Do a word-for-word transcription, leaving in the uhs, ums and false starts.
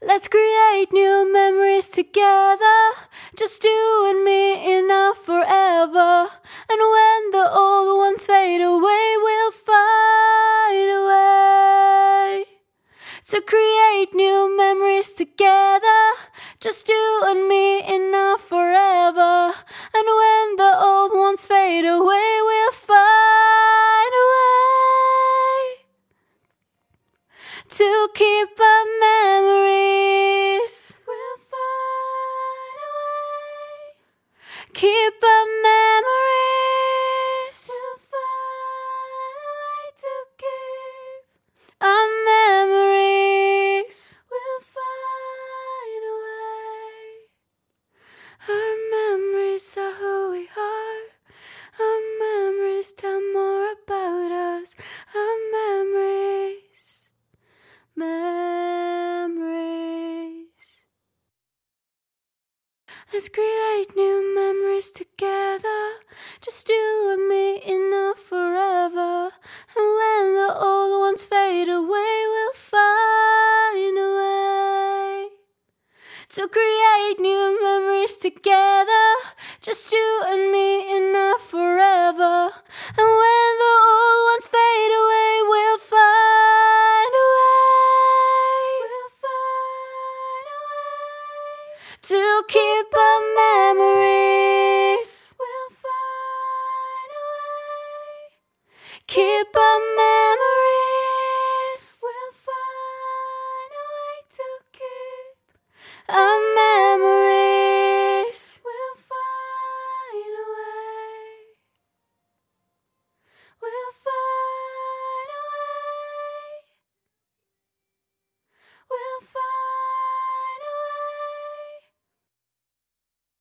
Let's create new memories together, just you and me enough forever. And when the old ones fade away, we'll find a way to create new memories together, just you and me enough forever. And when the old ones fade away, we'll find a way to keep our memories. We'll find a way. Keep our memories. We'll find a way to keep our memories. We'll find a way. Our memories are who we are. Our memories tell more about us. Our memories. Memories. Let's create new memories together, just you and me enough forever. And when the old ones fade away, we'll find a way to create new memories together, just you and me enough forever. And when the old ones fade away, we'll find a way. We'll find a way to keep our memories. We'll find a way. Keep our memories. We'll find a way to keep our